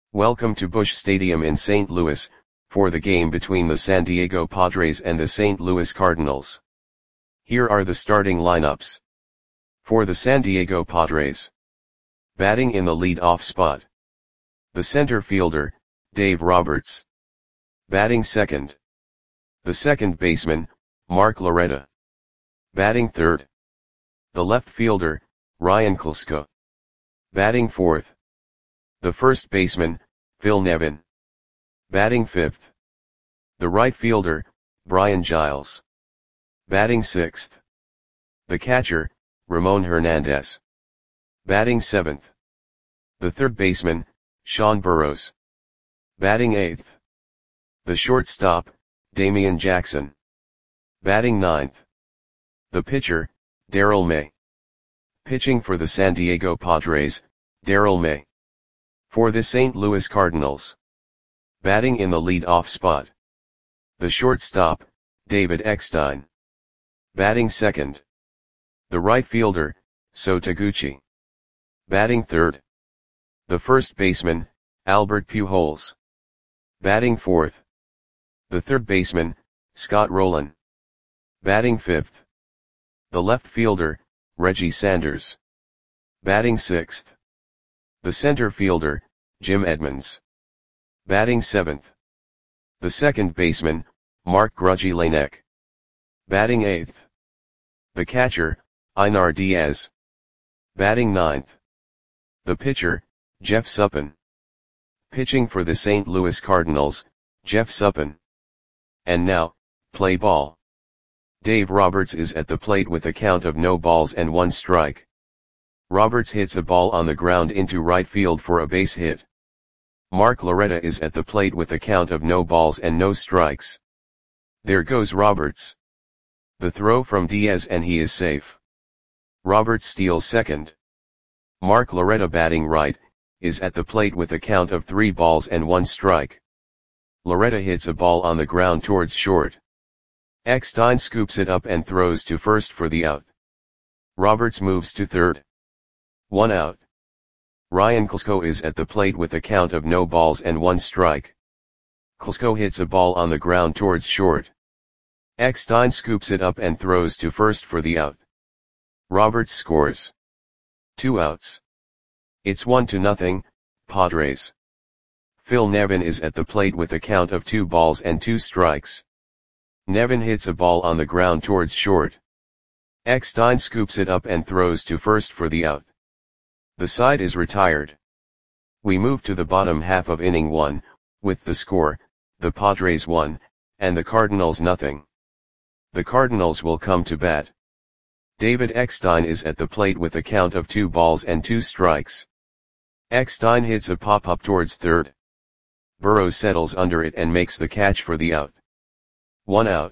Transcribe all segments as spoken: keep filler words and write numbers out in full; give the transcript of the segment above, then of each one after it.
Welcome to Busch Stadium in Saint Louis, for the game between the San Diego Padres and the Saint Louis Cardinals. Here are the starting lineups. For the San Diego Padres. Batting in the lead-off spot. The center fielder, Dave Roberts. Batting second. The second baseman, Mark Loretta. Batting third. The left fielder, Ryan Klesko. Batting fourth. The first baseman, Phil Nevin. Batting fifth. The right fielder, Brian Giles. Batting sixth. The catcher, Ramon Hernandez. Batting seventh. The third baseman, Sean Burroughs. Batting eighth. The shortstop, Damian Jackson. Batting ninth. The pitcher, Darrell May. Pitching for the San Diego Padres, Darrell May. For the Saint Louis Cardinals. Batting in the lead-off spot. The shortstop, David Eckstein. Batting second. The right fielder, So Taguchi. Batting third. The first baseman, Albert Pujols. Batting fourth. The third baseman, Scott Rolen. Batting fifth. The left fielder, Reggie Sanders. Batting sixth. The center fielder, Jim Edmonds. Batting seventh. The second baseman, Mark Grudzielanek. Batting eighth. The catcher, Einar Diaz. Batting ninth. The pitcher, Jeff Suppan. Pitching for the Saint Louis Cardinals, Jeff Suppan. And now, play ball. Dave Roberts is at the plate with a count of no balls and one strike. Roberts hits a ball on the ground into right field for a base hit. Mark Loretta is at the plate with a count of no balls and no strikes. There goes Roberts. The throw from Diaz and he is safe. Roberts steals second. Mark Loretta batting right, is at the plate with a count of three balls and one strike. Loretta hits a ball on the ground towards short. Eckstein scoops it up and throws to first for the out. Roberts moves to third. One out. Ryan Klesko is at the plate with a count of no balls and one strike. Klesko hits a ball on the ground towards short. Eckstein scoops it up and throws to first for the out. Roberts scores. Two outs. It's one to nothing, Padres. Phil Nevin is at the plate with a count of two balls and two strikes. Nevin hits a ball on the ground towards short. Eckstein scoops it up and throws to first for the out. The side is retired. We move to the bottom half of inning one, with the score, the Padres one, and the Cardinals nothing. The Cardinals will come to bat. David Eckstein is at the plate with a count of two balls and two strikes. Eckstein hits a pop-up towards third. Burroughs settles under it and makes the catch for the out. One out.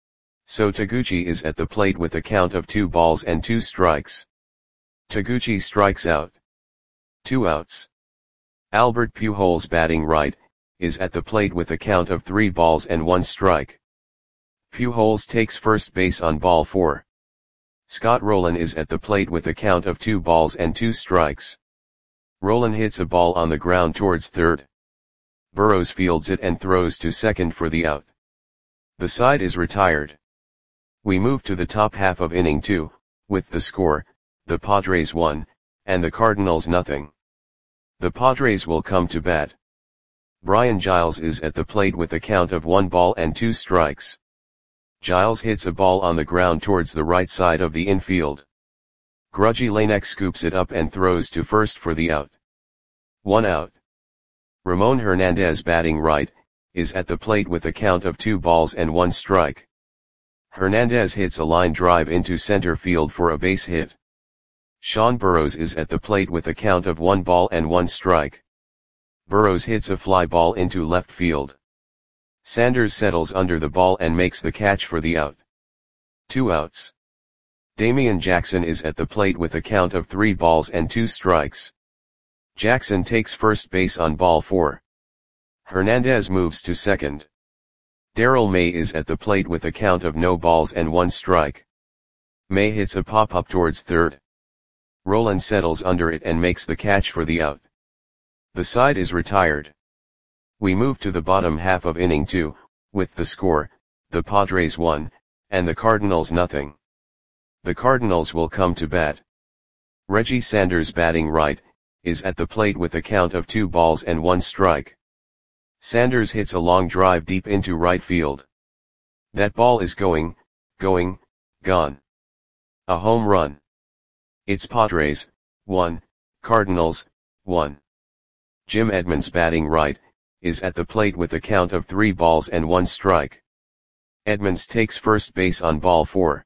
So Taguchi is at the plate with a count of two balls and two strikes. Taguchi strikes out. Two outs. Albert Pujols batting right, is at the plate with a count of three balls and one strike. Pujols takes first base on ball four. Scott Rolen is at the plate with a count of two balls and two strikes. Rolen hits a ball on the ground towards third. Burroughs fields it and throws to second for the out. The side is retired. We move to the top half of inning two, with the score, the Padres one, and the Cardinals nothing. The Padres will come to bat. Brian Giles is at the plate with a count of one ball and two strikes. Giles hits a ball on the ground towards the right side of the infield. Grudzielanek scoops it up and throws to first for the out. One out. Ramon Hernandez batting right, is at the plate with a count of two balls and one strike. Hernandez hits a line drive into center field for a base hit. Sean Burroughs is at the plate with a count of one ball and one strike. Burroughs hits a fly ball into left field. Sanders settles under the ball and makes the catch for the out. Two outs. Damian Jackson is at the plate with a count of three balls and two strikes. Jackson takes first base on ball four. Hernandez moves to second. Darrell May is at the plate with a count of no balls and one strike. May hits a pop-up towards third. Rolen settles under it and makes the catch for the out. The side is retired. We move to the bottom half of inning two, with the score, the Padres one, and the Cardinals nothing. The Cardinals will come to bat. Reggie Sanders batting right, is at the plate with a count of two balls and one strike. Sanders hits a long drive deep into right field. That ball is going, going, gone. A home run. It's Padres, one, Cardinals, one. Jim Edmonds batting right, is at the plate with a count of three balls and one strike. Edmonds takes first base on ball four.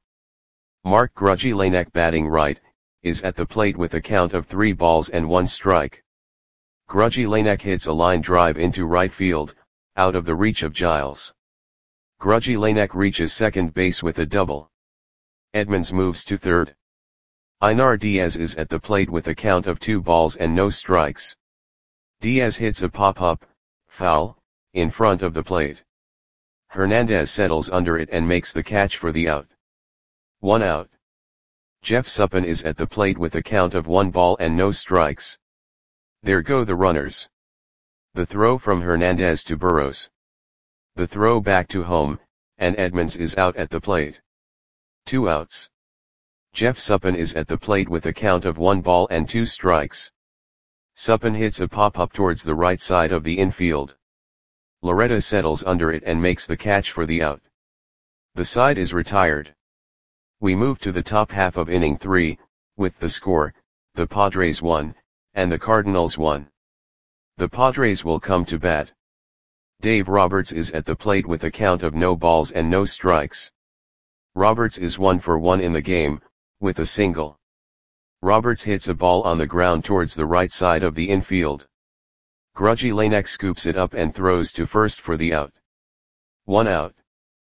Mark Grudzielanek batting right, is at the plate with a count of three balls and one strike. Grudzielanek hits a line drive into right field, out of the reach of Giles. Grudzielanek reaches second base with a double. Edmonds moves to third. Einar Diaz is at the plate with a count of two balls and no strikes. Diaz hits a pop-up, foul, in front of the plate. Hernandez settles under it and makes the catch for the out. One out. Jeff Suppan is at the plate with a count of one ball and no strikes. There go the runners. The throw from Hernandez to Burrows. The throw back to home, and Edmonds is out at the plate. Two outs. Jeff Suppan is at the plate with a count of one ball and two strikes. Suppan hits a pop-up towards the right side of the infield. Loretta settles under it and makes the catch for the out. The side is retired. We move to the top half of inning three, with the score, the Padres one, and the Cardinals one. The Padres will come to bat. Dave Roberts is at the plate with a count of no balls and no strikes. Roberts is one for one in the game, with a single. Roberts hits a ball on the ground towards the right side of the infield. Grudzielanek scoops it up and throws to first for the out. One out.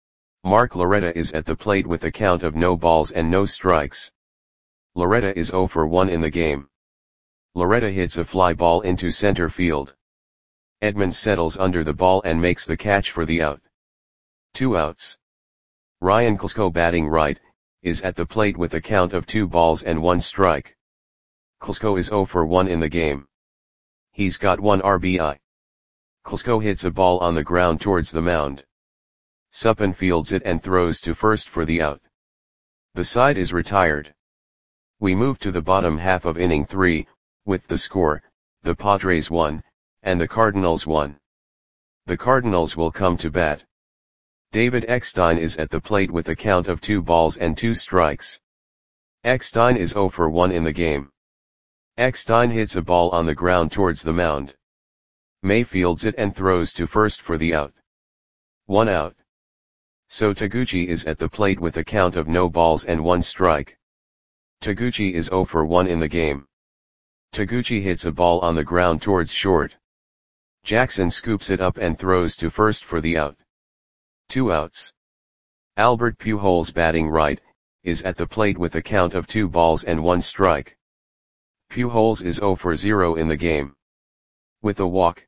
Mark Loretta is at the plate with a count of no balls and no strikes. Loretta is zero for one in the game. Loretta hits a fly ball into center field. Edmonds settles under the ball and makes the catch for the out. Two outs. Ryan Klesko batting right, is at the plate with a count of two balls and one strike. Klesko is zero for one in the game. He's got one R B I. Klesko hits a ball on the ground towards the mound. Suppan fields it and throws to first for the out. The side is retired. We move to the bottom half of inning three, with the score, the Padres one, and the Cardinals one. The Cardinals will come to bat. David Eckstein is at the plate with a count of two balls and two strikes. Eckstein is zero for one in the game. Eckstein hits a ball on the ground towards the mound. May fields it and throws to first for the out. One out. So Taguchi is at the plate with a count of no balls and one strike. Taguchi is zero for one in the game. Taguchi hits a ball on the ground towards short. Jackson scoops it up and throws to first for the out. Two outs. Albert Pujols batting right, is at the plate with a count of two balls and one strike. Pujols is zero for zero in the game. With a walk.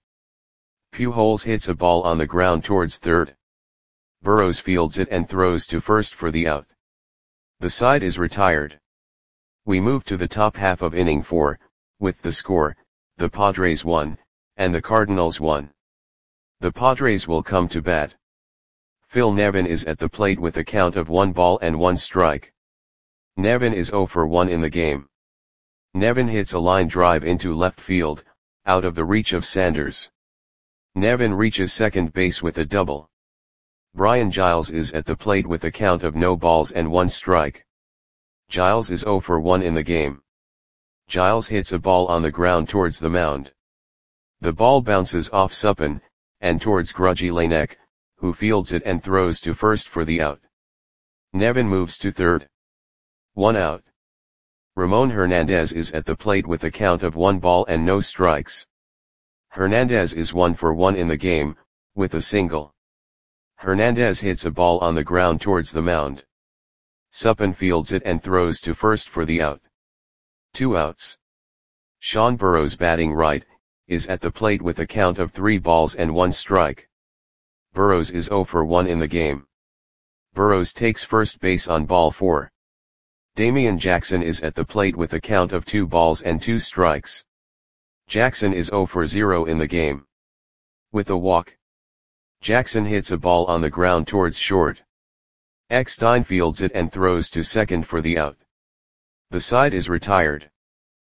Pujols hits a ball on the ground towards third. Burrows fields it and throws to first for the out. The side is retired. We move to the top half of inning four, with the score, the Padres one, and the Cardinals one. The Padres will come to bat. Phil Nevin is at the plate with a count of one ball and one strike. Nevin is zero for one in the game. Nevin hits a line drive into left field, out of the reach of Sanders. Nevin reaches second base with a double. Brian Giles is at the plate with a count of no balls and one strike. Giles is zero for one in the game. Giles hits a ball on the ground towards the mound. The ball bounces off Suppan, and towards Grudzielanek, who fields it and throws to first for the out. Nevin moves to third. One out. Ramon Hernandez is at the plate with a count of one ball and no strikes. Hernandez is one for one in the game, with a single. Hernandez hits a ball on the ground towards the mound. Suppan fields it and throws to first for the out. Two outs. Sean Burrows batting right, is at the plate with a count of three balls and one strike. Burrows is zero for one in the game. Burrows takes first base on ball four. Damian Jackson is at the plate with a count of two balls and two strikes. Jackson is zero for zero in the game. With a walk, Jackson hits a ball on the ground towards short. Eckstein fields it and throws to second for the out. The side is retired.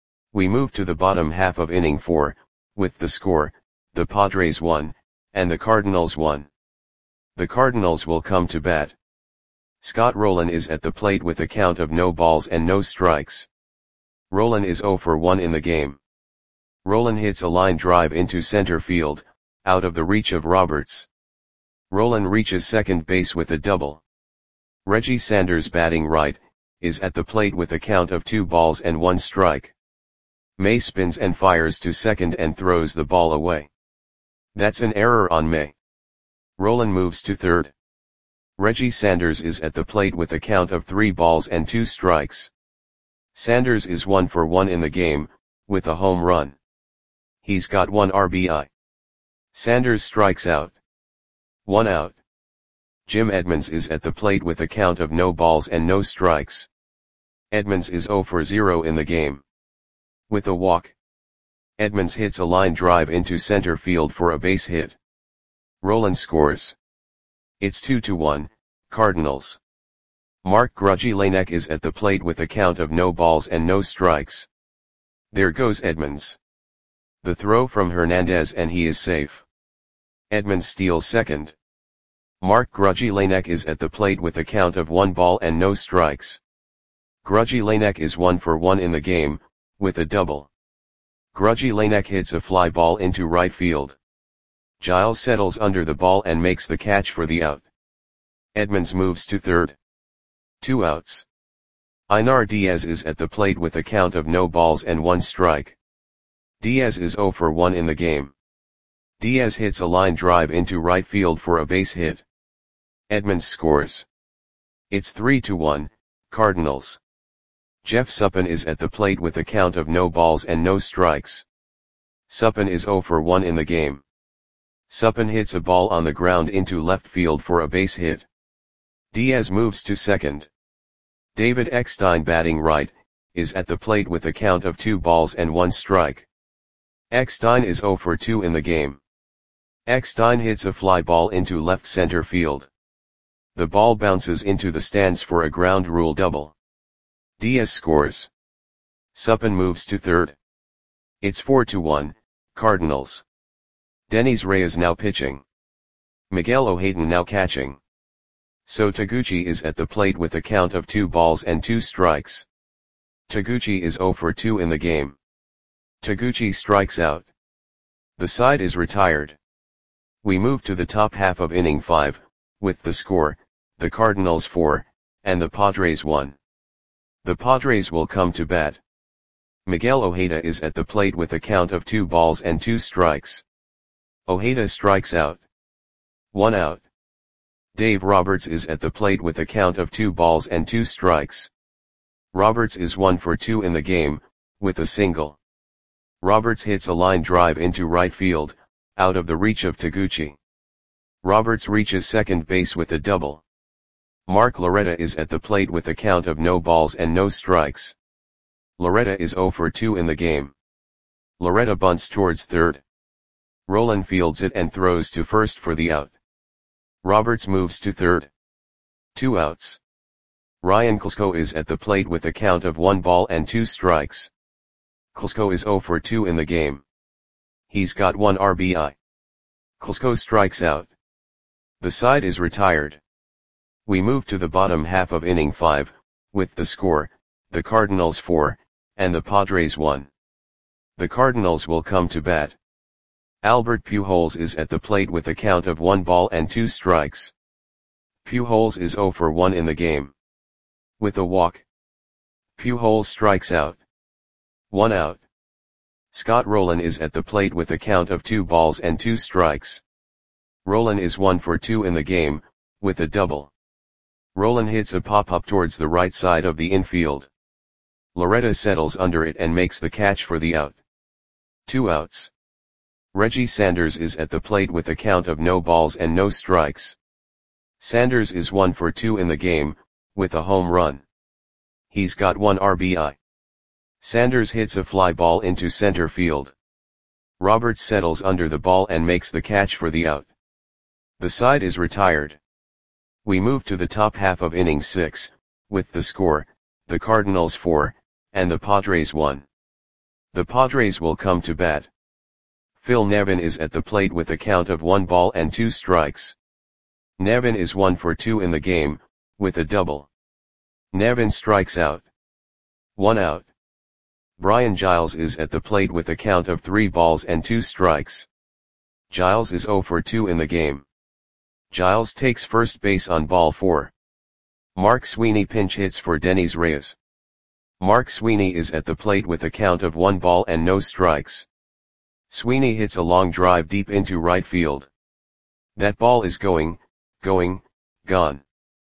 We move to the bottom half of inning four, with the score, the Padres won, and the Cardinals won. The Cardinals will come to bat. Scott Rolen is at the plate with a count of no balls and no strikes. Rolen is zero for one in the game. Rolen hits a line drive into center field, out of the reach of Roberts. Rolen reaches second base with a double. Reggie Sanders, batting right, is at the plate with a count of two balls and one strike. May spins and fires to second and throws the ball away. That's an error on May. Rolen moves to third. Reggie Sanders is at the plate with a count of three balls and two strikes. Sanders is one for one in the game, with a home run. He's got one R B I. Sanders strikes out. One out. Jim Edmonds is at the plate with a count of no balls and no strikes. Edmonds is zero for zero in the game. With a walk, Edmonds hits a line drive into center field for a base hit. Rolen scores. It's two to one, Cardinals. Mark Grudzielanek is at the plate with a count of no balls and no strikes. There goes Edmonds. The throw from Hernandez and he is safe. Edmonds steals second. Mark Grudzielanek is at the plate with a count of one ball and no strikes. Grudzielanek is one for one in the game, with a double. Grudzielanek hits a fly ball into right field. Giles settles under the ball and makes the catch for the out. Edmonds moves to third. Two outs. Einar Diaz is at the plate with a count of no balls and one strike. Diaz is zero for one in the game. Diaz hits a line drive into right field for a base hit. Edmonds scores. It's three to one, Cardinals. Jeff Suppan is at the plate with a count of no balls and no strikes. Suppan is zero for one in the game. Suppan hits a ball on the ground into left field for a base hit. Diaz moves to second. David Eckstein, batting right, is at the plate with a count of two balls and one strike. Eckstein is zero for two in the game. Eckstein hits a fly ball into left center field. The ball bounces into the stands for a ground rule double. Diaz scores. Suppan moves to third. It's four to one, Cardinals. Dennis Reyes now pitching. Miguel Ojeda now catching. So Taguchi is at the plate with a count of two balls and two strikes. Taguchi is zero for two in the game. Taguchi strikes out. The side is retired. We move to the top half of inning five, with the score, the Cardinals four, and the Padres one. The Padres will come to bat. Miguel Ojeda is at the plate with a count of two balls and two strikes. Ojeda strikes out. One out. Dave Roberts is at the plate with a count of two balls and two strikes. Roberts is one for two in the game, with a single. Roberts hits a line drive into right field, out of the reach of Taguchi. Roberts reaches second base with a double. Mark Loretta is at the plate with a count of no balls and no strikes. Loretta is zero for two in the game. Loretta bunts towards third. Rolen fields it and throws to first for the out. Roberts moves to third. Two outs. Ryan Klesko is at the plate with a count of one ball and two strikes. Klesko is zero for two in the game. He's got one R B I. Klesko strikes out. The side is retired. We move to the bottom half of inning five, with the score, the Cardinals four, and the Padres one. The Cardinals will come to bat. Albert Pujols is at the plate with a count of one ball and two strikes. Pujols is zero for one in the game. With a walk, Pujols strikes out. One out. Scott Rolen is at the plate with a count of two balls and two strikes. Rolen is one for two in the game, with a double. Rolen hits a pop-up towards the right side of the infield. Loretta settles under it and makes the catch for the out. Two outs. Reggie Sanders is at the plate with a count of no balls and no strikes. Sanders is one for two in the game, with a home run. He's got one R B I. Sanders hits a fly ball into center field. Roberts settles under the ball and makes the catch for the out. The side is retired. We move to the top half of inning six, with the score, the Cardinals four, and the Padres one. The Padres will come to bat. Phil Nevin is at the plate with a count of one ball and two strikes. Nevin is one for two in the game, with a double. Nevin strikes out. One out. Brian Giles is at the plate with a count of three balls and two strikes. Giles is zero for two in the game. Giles takes first base on ball four. Mark Sweeney pinch hits for Denys Reyes. Mark Sweeney is at the plate with a count of one ball and no strikes. Sweeney hits a long drive deep into right field. That ball is going, going, gone.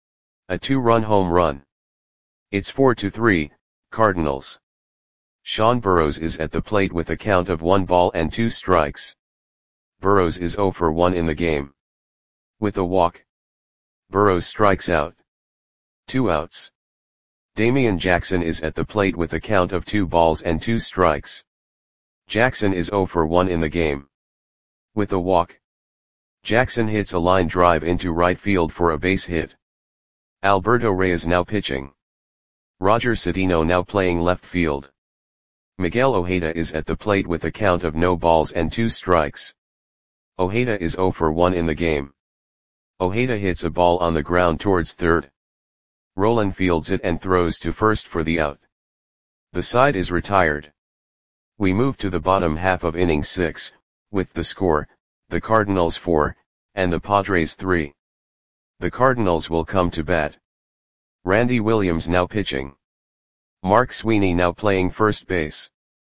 A two-run home run. It's four to three, Cardinals. Sean Burrows is at the plate with a count of one ball and two strikes. Burrows is zero for one in the game. With a walk. Burrows strikes out. Two outs. Damian Jackson is at the plate with a count of two balls and two strikes. Jackson is zero for one in the game. With a walk. Jackson hits a line drive into right field for a base hit. Alberto Reyes now pitching. Roger Cedeno now playing left field. Miguel Ojeda is at the plate with a count of no balls and two strikes. Ojeda is zero for one in the game. Ojeda hits a ball on the ground towards third. Roland fields it and throws to first for the out. The side is retired. We move to the bottom half of inning six, with the score, the Cardinals four, and the Padres three. The Cardinals will come to bat. Randy Williams now pitching. Mark Sweeney now playing first base.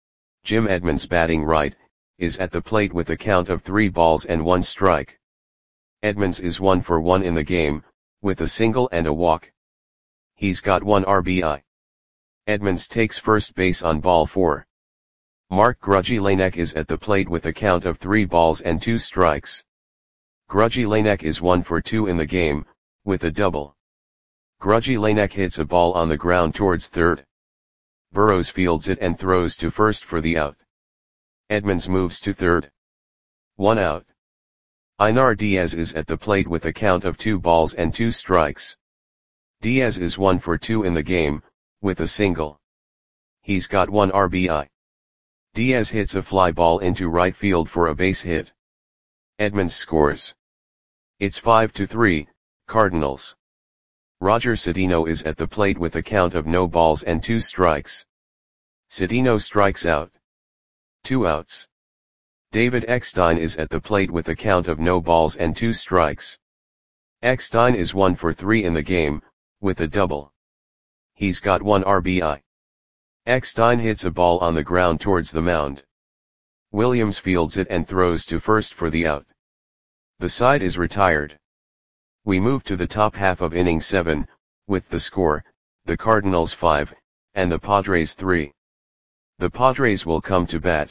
Jim Edmonds batting right, is at the plate with a count of three balls and one strike. Edmonds is one for one in the game, with a single and a walk. He's got one R B I. Edmonds takes first base on ball four. Mark Grudzielanek is at the plate with a count of three balls and two strikes. Grudzielanek is one for two in the game, with a double. Grudzielanek hits a ball on the ground towards third. Burrows fields it and throws to first for the out. Edmonds moves to third. One out. Einar Diaz is at the plate with a count of two balls and two strikes. Diaz is one for two in the game, with a single. He's got one R B I. Diaz hits a fly ball into right field for a base hit. Edmonds scores. It's five to three, Cardinals. Roger Cedeno is at the plate with a count of no balls and two strikes. Cedeno strikes out. Two outs. David Eckstein is at the plate with a count of no balls and two strikes. Eckstein is one for three in the game, with a double. He's got one R B I. Eckstein hits a ball on the ground towards the mound. Williams fields it and throws to first for the out. The side is retired. We move to the top half of inning seven, with the score, the Cardinals five, and the Padres three. The Padres will come to bat.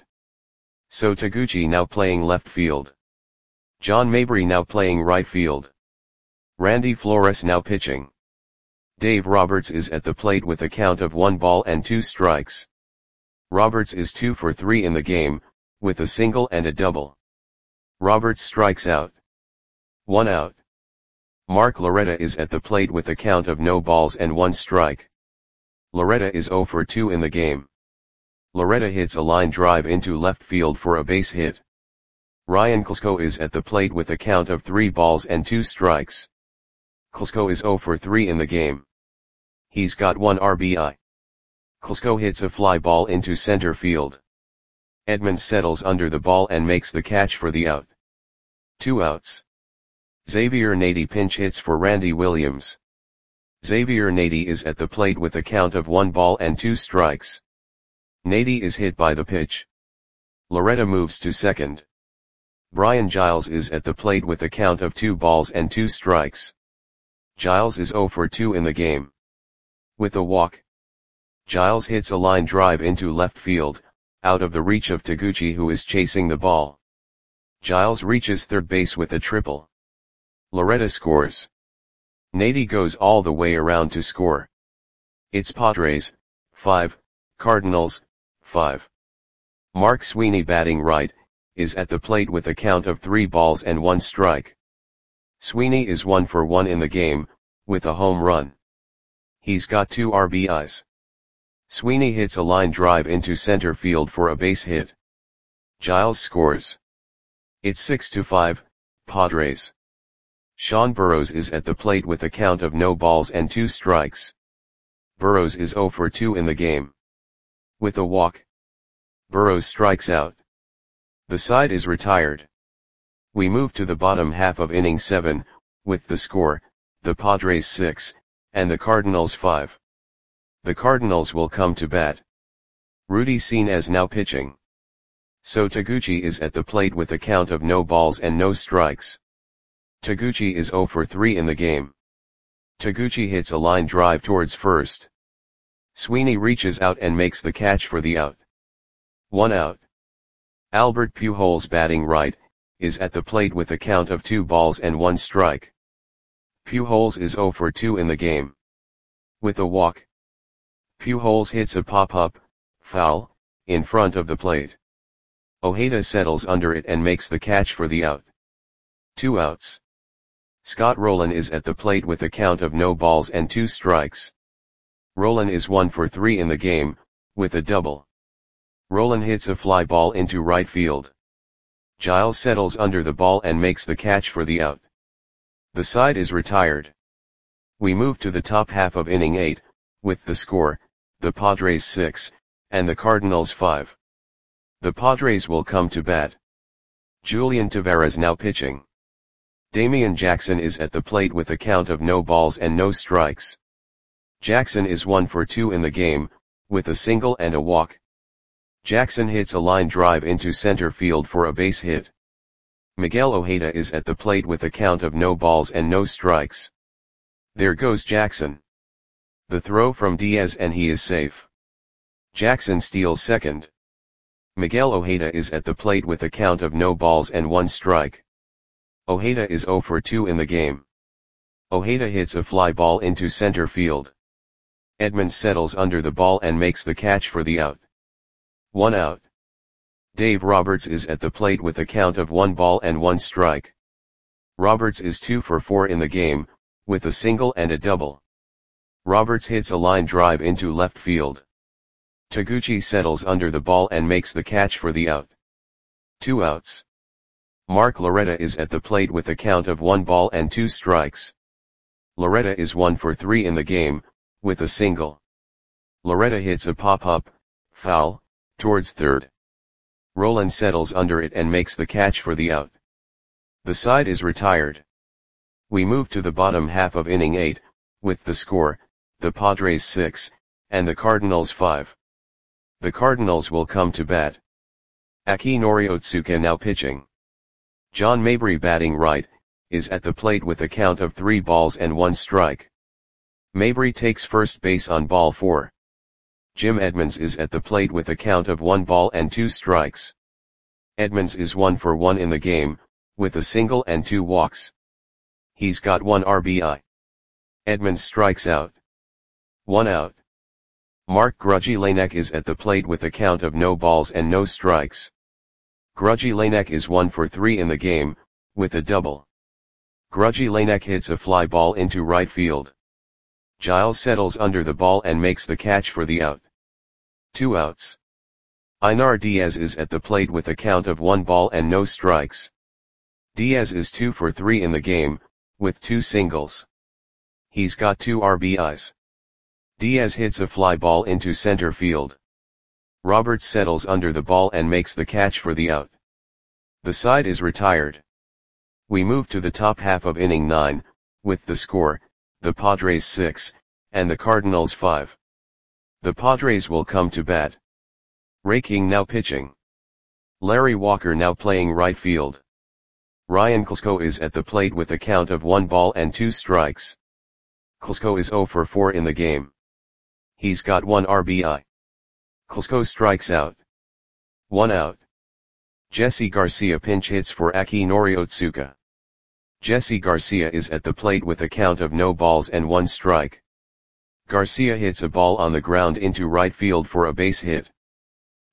So Taguchi now playing left field. John Mabry now playing right field. Randy Flores now pitching. Dave Roberts is at the plate with a count of one ball and two strikes. Roberts is two for three in the game, with a single and a double. Roberts strikes out. One out. Mark Loretta is at the plate with a count of no balls and one strike. Loretta is zero for two in the game. Loretta hits a line drive into left field for a base hit. Ryan Klesko is at the plate with a count of three balls and two strikes. Klesko is zero for three in the game. He's got one R B I. Klesko hits a fly ball into center field. Edmonds settles under the ball and makes the catch for the out. Two outs. Xavier Nady pinch hits for Randy Williams. Xavier Nady is at the plate with a count of one ball and two strikes. Nady is hit by the pitch. Loretta moves to second. Brian Giles is at the plate with a count of two balls and two strikes. Giles is zero for two in the game. With a walk. Giles hits a line drive into left field, out of the reach of Taguchi, who is chasing the ball. Giles reaches third base with a triple. Loretta scores. Nady goes all the way around to score. It's Padres, five, Cardinals, five. Mark Sweeney batting right, is at the plate with a count of three balls and one strike. Sweeney is one for one in the game, with a home run. He's got two R B Is. Sweeney hits a line drive into center field for a base hit. Giles scores. It's six to five, Padres. Sean Burrows is at the plate with a count of no balls and two strikes. Burrows is zero for two in the game. With a walk, Burrows strikes out. The side is retired. We move to the bottom half of inning seven, with the score, the Padres six, and the Cardinals five. The Cardinals will come to bat. Rudy Senes now pitching. So Taguchi is at the plate with a count of no balls and no strikes. Taguchi is zero for three in the game. Taguchi hits a line drive towards first. Sweeney reaches out and makes the catch for the out. One out. Albert Pujols, batting right, is at the plate with a count of two balls and one strike. Pujols is zero for two in the game. With a walk, Pujols hits a pop-up, foul, in front of the plate. Ojeda settles under it and makes the catch for the out. Two outs. Scott Rolen is at the plate with a count of no balls and two strikes. Rolen is one for three in the game, with a double. Rolen hits a fly ball into right field. Giles settles under the ball and makes the catch for the out. The side is retired. We move to the top half of inning eight, with the score, the Padres six, and the Cardinals five. The Padres will come to bat. Julian Taveras now pitching. Damian Jackson is at the plate with a count of no balls and no strikes. Jackson is one for two in the game, with a single and a walk. Jackson hits a line drive into center field for a base hit. Miguel Ojeda is at the plate with a count of no balls and no strikes. There goes Jackson. The throw from Diaz and he is safe. Jackson steals second. Miguel Ojeda is at the plate with a count of no balls and one strike. Ojeda is zero for two in the game. Ojeda hits a fly ball into center field. Edmonds settles under the ball and makes the catch for the out. One out. Dave Roberts is at the plate with a count of one ball and one strike. Roberts is two for four in the game, with a single and a double. Roberts hits a line drive into left field. Taguchi settles under the ball and makes the catch for the out. Two outs. Mark Loretta is at the plate with a count of one ball and two strikes. Loretta is one for three in the game, with a single. Loretta hits a pop-up, foul, towards third. Rolen settles under it and makes the catch for the out. The side is retired. We move to the bottom half of inning eight, with the score, the Padres six, and the Cardinals five. The Cardinals will come to bat. Akinori Otsuka now pitching. John Mabry, batting right, is at the plate with a count of three balls and one strike. Mabry takes first base on ball four. Jim Edmonds is at the plate with a count of one ball and two strikes. Edmonds is one for one in the game, with a single and two walks. He's got one R B I. Edmonds strikes out. One out. Mark Grudzielanek is at the plate with a count of no balls and no strikes. Grudzielanek is one for three in the game, with a double. Grudzielanek hits a fly ball into right field. Giles settles under the ball and makes the catch for the out. Two outs. Einar Diaz is at the plate with a count of one ball and no strikes. Diaz is two for three in the game, with two singles. He's got two R B Is. Diaz hits a fly ball into center field. Roberts settles under the ball and makes the catch for the out. The side is retired. We move to the top half of inning nine, with the score, the Padres six, and the Cardinals five. The Padres will come to bat. Ray King now pitching. Larry Walker now playing right field. Ryan Klesko is at the plate with a count of one ball and two strikes. Klesko is zero for four in the game. He's got one R B I. Klesko strikes out. One out. Jesse Garcia pinch hits for Akinori Otsuka. Jesse Garcia is at the plate with a count of no balls and one strike. Garcia hits a ball on the ground into right field for a base hit.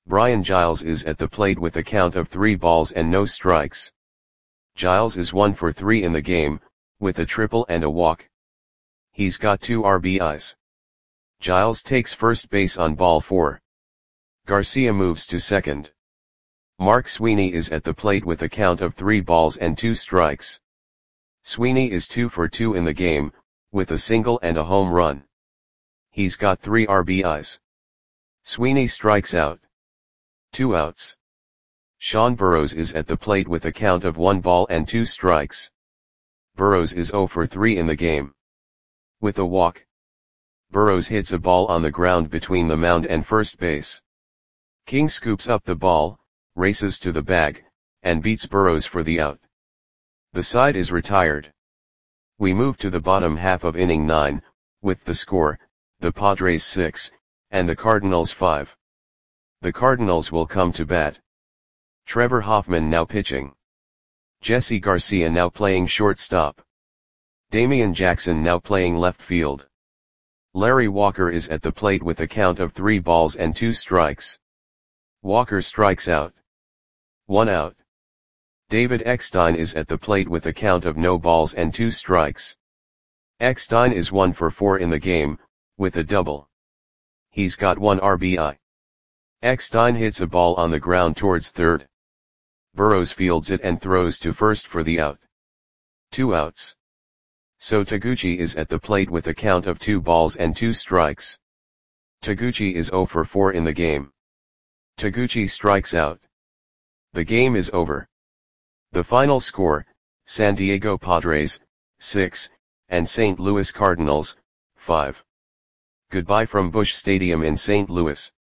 Brian Giles is at the plate with a count of three balls and no strikes. Giles is one for three in the game, with a triple and a walk. He's got two R B Is. Giles takes first base on ball four. Garcia moves to second. Mark Sweeney is at the plate with a count of three balls and two strikes. Sweeney is two for two in the game, with a single and a home run. He's got three R B Is. Sweeney strikes out. Two outs. Sean Burrows is at the plate with a count of one ball and two strikes. Burrows is zero for three in the game. With a walk. Burrows hits a ball on the ground between the mound and first base. King scoops up the ball, races to the bag, and beats Burrows for the out. The side is retired. We move to the bottom half of inning nine, with the score, the Padres six, and the Cardinals five. The Cardinals will come to bat. Trevor Hoffman now pitching. Jesse Garcia now playing shortstop. Damian Jackson now playing left field. Larry Walker is at the plate with a count of three balls and two strikes. Walker strikes out. One out. David Eckstein is at the plate with a count of no balls and two strikes. Eckstein is one for four in the game, with a double. He's got one R B I. Eckstein hits a ball on the ground towards third. Burrows fields it and throws to first for the out. Two outs. So Taguchi is at the plate with a count of two balls and two strikes. Taguchi is zero for four in the game. Taguchi strikes out. The game is over. The final score, San Diego Padres, six, and Saint Louis Cardinals, five. Goodbye from Busch Stadium in Saint Louis.